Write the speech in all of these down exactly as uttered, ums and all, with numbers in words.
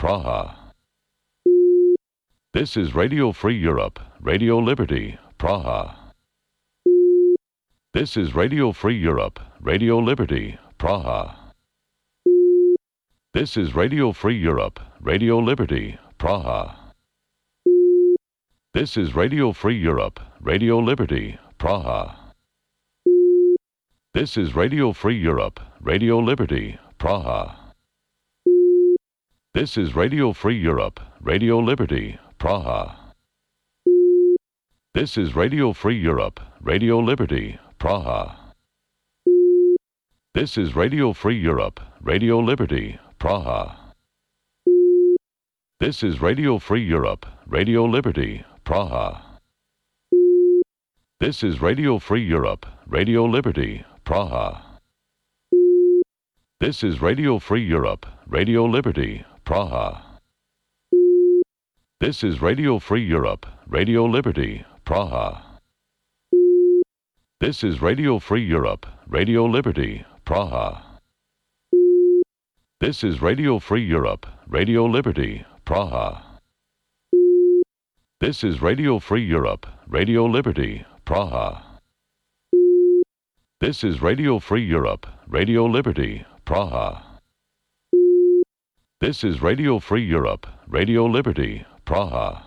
Praha. This is Radio Free Europe, Radio Liberty, Praha. This is Radio Free Europe, Radio Liberty, Praha. This is Radio Free Europe, Radio Liberty, Praha. This is Radio Free Europe, Radio Liberty, Praha. This is Radio Free Europe, Radio Liberty, Praha. This is Radio Free Europe, Radio Liberty, Praha. This is Radio Free Europe, Radio Liberty, Praha. This is Radio Free Europe, Radio Liberty, Praha. This is Radio Free Europe, Radio Liberty, Praha. This is Radio Free Europe, Radio Liberty, Praha. This is Radio Free Europe, Radio Liberty, Praha. This is Radio Free Europe, Radio Liberty, Praha. This is Radio Free Europe, Radio Liberty, Praha. This is Radio Free Europe, Radio Liberty, Praha. This is Radio Free Europe, Radio Liberty, Praha. This is Radio Free Europe, Radio Liberty, Praha. This is Radio Free Europe, Radio Liberty, Praha.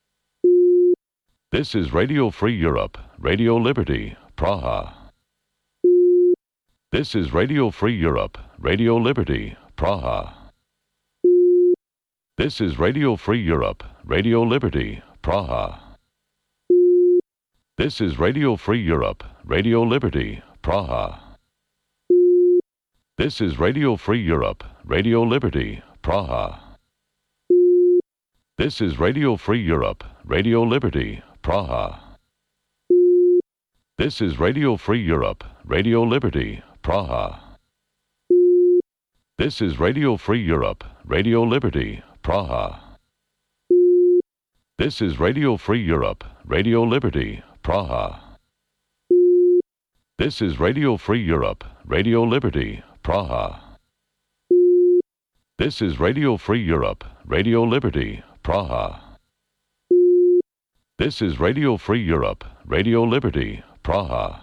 This is Radio Free Europe, Radio Liberty, Praha. This is Radio Free Europe, Radio Liberty, Praha. This is Radio Free Europe, Radio Liberty, Praha. This is Radio Free Europe, Radio Liberty, Praha. This is Radio Free Europe, Radio Liberty, Praha. This is Radio Free Europe, Radio Liberty, Praha. This is Radio Free Europe, Radio Liberty, Praha. This is Radio Free Europe, Radio Liberty, Praha. This is Radio Free Europe, Radio Liberty, Praha. This is Radio Free Europe, Radio Liberty, Praha. This is Radio Free Europe, Radio Liberty, Praha. This is Radio Free Europe, Radio Liberty, Praha.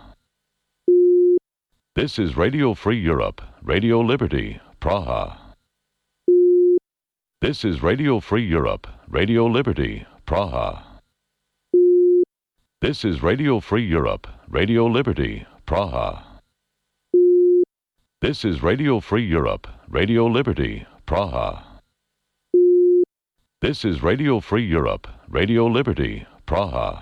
This is Radio Free Europe, Radio Liberty, Praha. This is Radio Free Europe, Radio Liberty, Praha. This is Radio Free Europe, Radio Liberty, Praha. This is Radio Free Europe, Radio Liberty, Praha. This is Radio Free Europe, Radio Liberty, Praha.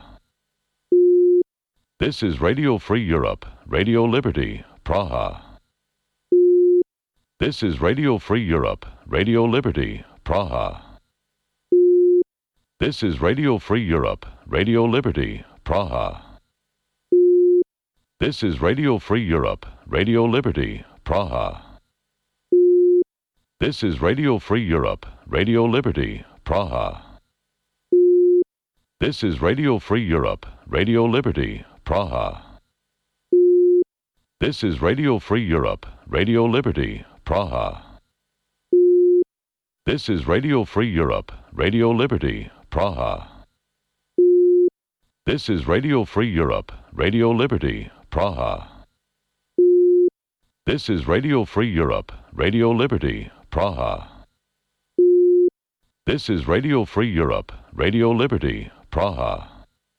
This is Radio Free Europe, Radio Liberty, Praha. This is Radio Free Europe, Radio Liberty, Praha. This is Radio Free Europe, Radio Liberty, Praha. This is Radio Free Europe, Radio Liberty, Praha. This is Radio Free Europe, Radio Liberty, Praha. This is Radio Free Europe, Radio Liberty, Praha. This is Radio Free Europe, Radio Liberty, Praha. This is Radio Free Europe, Radio Liberty, Praha. This is Radio Free Europe, Radio Liberty, Praha. This is Radio Free Europe, Radio Liberty, Praha. This is Radio Free Europe, Radio Liberty, Praha.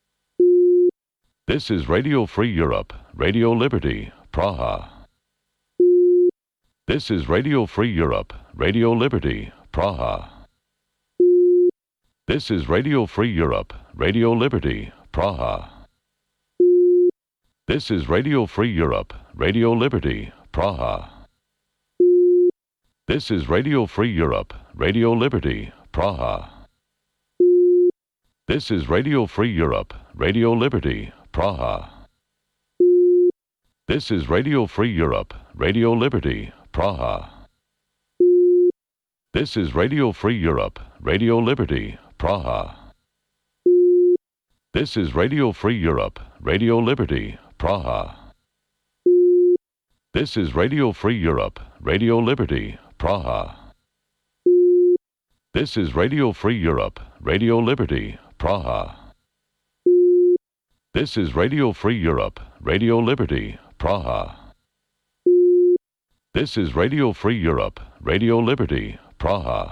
This is Radio Free Europe, Radio Liberty, Praha. This is Radio Free Europe, Radio Liberty, Praha. This is Radio Free Europe, Radio Liberty, Praha. This is Radio Free Europe, Radio Liberty, Praha. This is Radio Free Europe, Radio Liberty, Praha. This is Radio Free Europe, Radio Liberty, Praha. This is Radio Free Europe, Radio Liberty, Praha. This is Radio Free Europe, Radio Liberty, Praha. This is Radio Free Europe, Radio Liberty, Praha. This is Radio Free Europe, Radio Liberty, Praha. This is Radio Free Europe, Radio Liberty, Praha. This is Radio Free Europe, Radio Liberty, Praha. This is Radio Free Europe, Radio Liberty, Praha.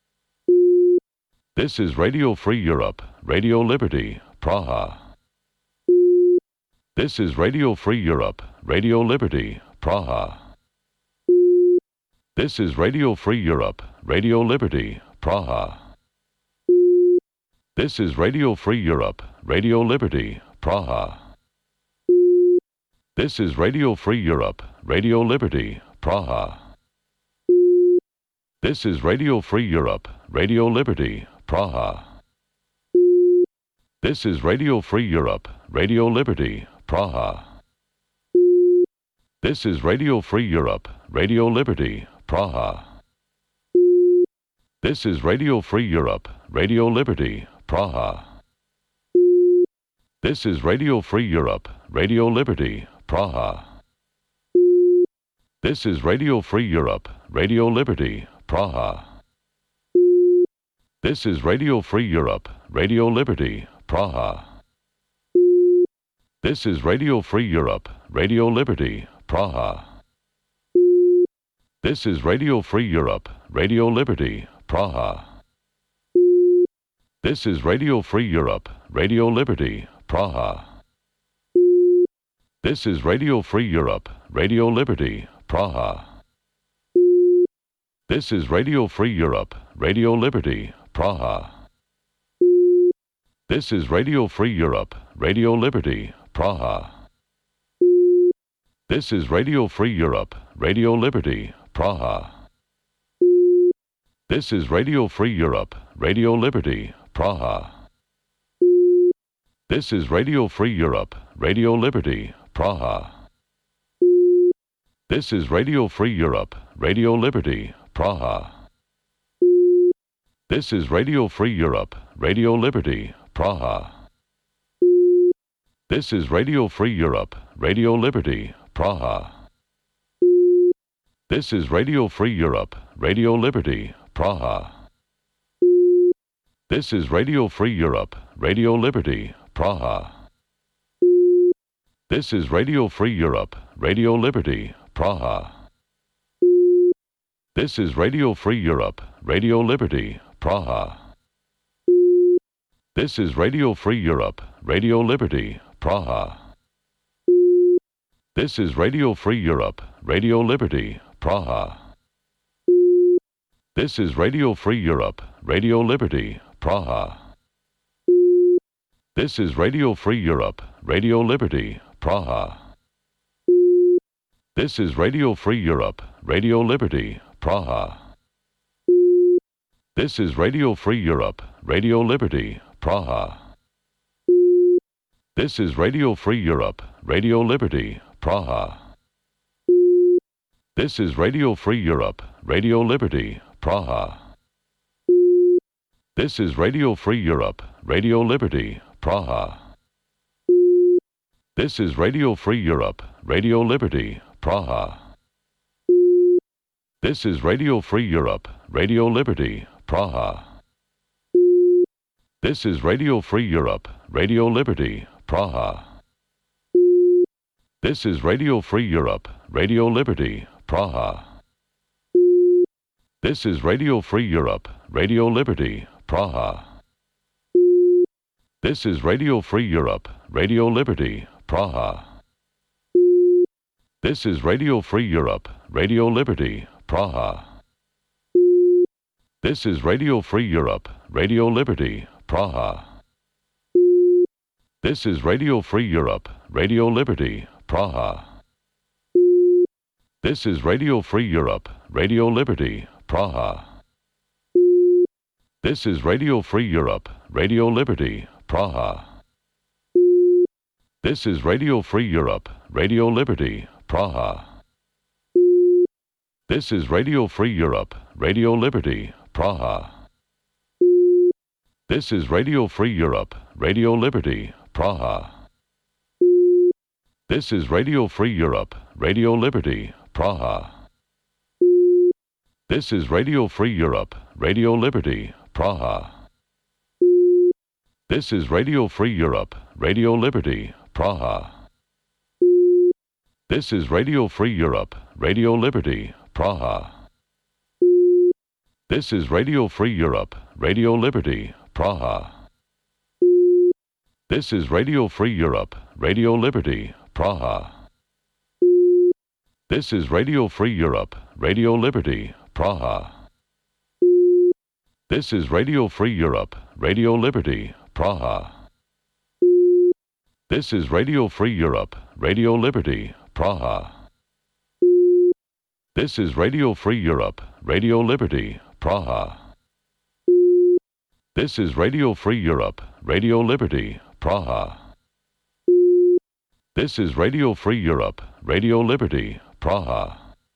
This is Radio Free Europe, Radio Liberty, Praha. This is Radio Free Europe, Radio Liberty, Praha. This is Radio Free Europe, Radio Liberty, Praha. This is Radio Free Europe, Radio Liberty, Praha. This is Radio Free Europe, Radio Liberty, Praha. This is Radio Free Europe, Radio Liberty, Praha. This is Radio Free Europe, Radio Liberty, Praha. This is Radio Free Europe, Radio Liberty, Praha. This is Radio Free Europe, Radio Liberty, Praha. This is Radio Free Europe, Radio Liberty, Praha. This is Radio Free Europe, Radio Liberty, Praha. This is Radio Free Europe, Radio Liberty, Praha. This is Radio Free Europe, Radio Liberty, Praha. This is Radio Free Europe, Radio Liberty, Praha. This is Radio Free Europe, Radio Liberty, Praha. This is Radio Free Europe, Radio Liberty, Praha. This is Radio Free Europe, Radio Liberty, Praha. This is Radio Free Europe, Radio Liberty, Praha. This is Radio Free Europe, Radio Liberty, Praha. This is Radio Free Europe, Radio Liberty, Praha. This is Radio Free Europe, Radio Liberty, Praha. This is Radio Free Europe, Radio Liberty, Praha. This is Radio Free Europe, Radio Liberty, Praha. This is Radio Free Europe, Radio Liberty, Praha. This is Radio Free Europe, Radio Liberty, Praha. This is Radio Free Europe, Radio Liberty, Praha. This is Radio Free Europe, Radio Liberty, Praha. This is Radio Free Europe, Radio Liberty, Praha. This is Radio Free Europe, Radio Liberty, Praha. This is Radio Free Europe, Radio Liberty, Praha. This is Radio Free Europe, Radio Liberty, Praha. This is Radio Free Europe, Radio Liberty, Praha. This is Radio Free Europe, Radio Liberty, Praha. This is Radio Free Europe, Radio Liberty, Praha. This is Radio Free Europe, Radio Liberty, Praha. This is Radio Free Europe, Radio Liberty, Praha. This is Radio Free Europe, Radio Liberty, Praha. This is Radio Free Europe, Radio Liberty, Praha. This is Radio Free Europe, Radio Liberty, Praha. This is Radio Free Europe, Radio Liberty, Praha. This is Radio Free Europe, Radio Liberty, Praha. This is Radio Free Europe, Radio Liberty, Praha. This is Radio Free Europe, Radio Liberty, Praha. This is Radio Free Europe, Radio Liberty, Praha. This is Radio Free Europe, Radio Liberty, Praha. This is Radio Free Europe, Radio Liberty, Praha. This is Radio Free Europe, Radio Liberty, Praha. This is Radio Free Europe, Radio Liberty, Praha. This is Radio Free Europe, Radio Liberty, Praha. This is Radio Free Europe, Radio Liberty, Praha. This is Radio Free Europe, Radio Liberty, Praha. This is Radio Free Europe, Radio Liberty, Praha. This is Radio Free Europe, Radio Liberty, Praha. This is Radio Free Europe, Radio Liberty, Praha. This is Radio Free Europe, Radio Liberty, Praha. This is Radio Free Europe, Radio Liberty, Praha. This is Radio Free Europe, Radio Liberty, Praha. This is Radio Free Europe, Radio Liberty, Praha. This is Radio Free Europe, Radio Liberty, Praha. This is Radio Free Europe, Radio Liberty, Praha. This is Radio Free Europe, Radio Liberty, Praha. This is Radio Free Europe, Radio Liberty, Praha. This is Radio Free Europe, Radio Liberty, Praha.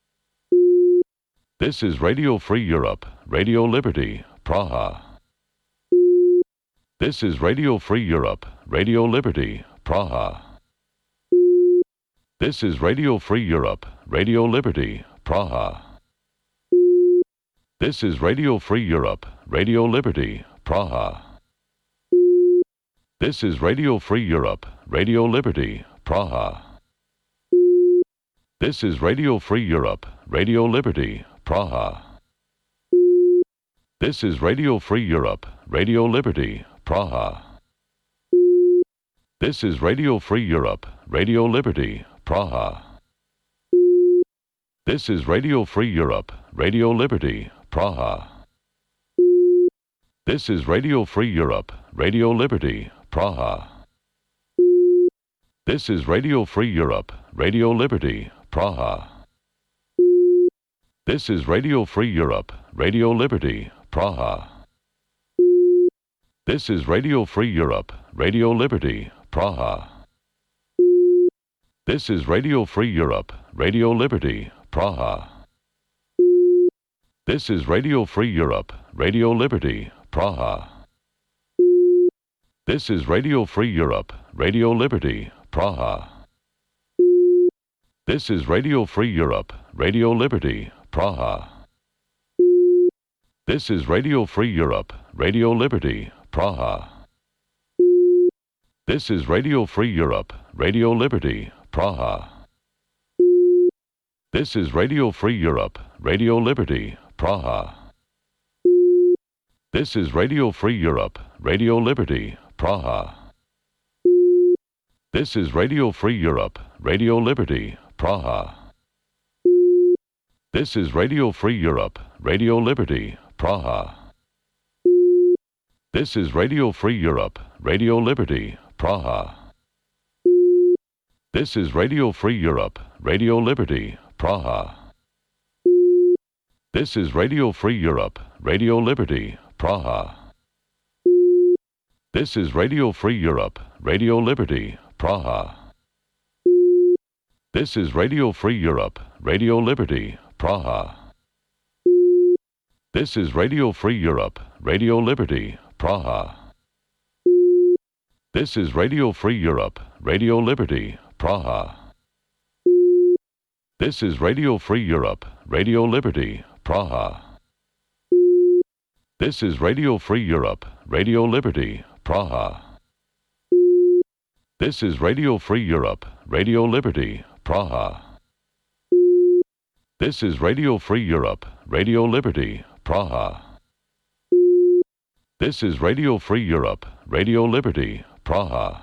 This is Radio Free Europe, Radio Liberty, Praha. This is Radio Free Europe, Radio Liberty, Praha. This is Radio Free Europe, Radio Liberty, Praha. This is Radio Free Europe, Radio Liberty, Praha. This is Radio Free Europe, Radio Liberty, Praha. This is Radio Free Europe, Radio Liberty, Praha. This is Radio Free Europe, Radio Liberty, Praha. This is Radio Free Europe, Radio Liberty, Praha. This is Radio Free Europe, Radio Liberty, Praha. This is Radio Free Europe, Radio Liberty, Praha. This is Radio Free Europe, Radio Liberty, Praha. This is Radio Free Europe, Radio Liberty, Praha. This is Radio Free Europe, Radio Liberty, Praha. This is Radio Free Europe, Radio Liberty, Praha. This is Radio Free Europe, Radio Liberty, Praha. This is Radio Free Europe, Radio Liberty, Praha. This is Radio Free Europe, Radio Liberty, Praha. This is Radio Free Europe, Radio Liberty, Praha. This is Radio Free Europe, Radio Liberty, Praha. This is Radio Free Europe, Radio Liberty, Praha. This is Radio Free Europe, Radio Liberty, Praha. This is Radio Free Europe, Radio Liberty, Praha. This is Radio Free Europe, Radio Liberty, Praha. This is Radio Free Europe, Radio Liberty, Praha. This is Radio Free Europe, Radio Liberty, Praha. This is Radio Free Europe, Radio Liberty, Praha. This is Radio Free Europe, Radio Liberty, Praha. This is Radio Free Europe, Radio Liberty, Praha. This is Radio Free Europe, Radio Liberty, Praha. This is Radio Free Europe, Radio Liberty, Praha. This is Radio Free Europe, Radio Liberty, Praha. This is Radio Free Europe, Radio Liberty, Praha. This is Radio Free Europe, Radio Liberty, Praha. This is Radio Free Europe, Radio Liberty, Praha. This is Radio Free Europe, Radio Liberty, Praha.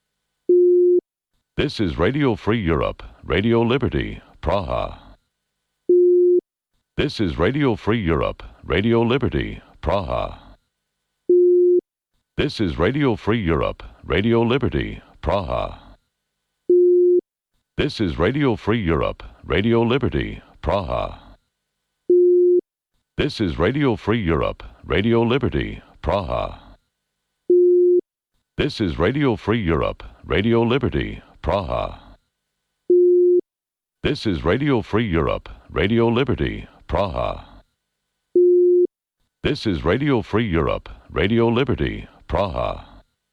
This is Radio Free Europe, Radio Liberty, Praha. This is Radio Free Europe, Radio Liberty, Praha. This is Radio Free Europe, Radio Liberty, Praha. This is Radio Free Europe, Radio Liberty, Praha. This is Radio Free Europe, Radio Liberty, Praha. This is Radio Free Europe, Radio Liberty, Praha. This is Radio Free Europe, Radio Liberty, Praha. This is Radio Free Europe, Radio Liberty, Praha.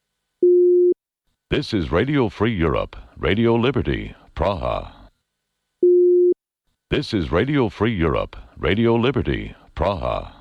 This is Radio Free Europe, Radio Liberty, Praha. This is Radio Free Europe, Radio Liberty, Praha.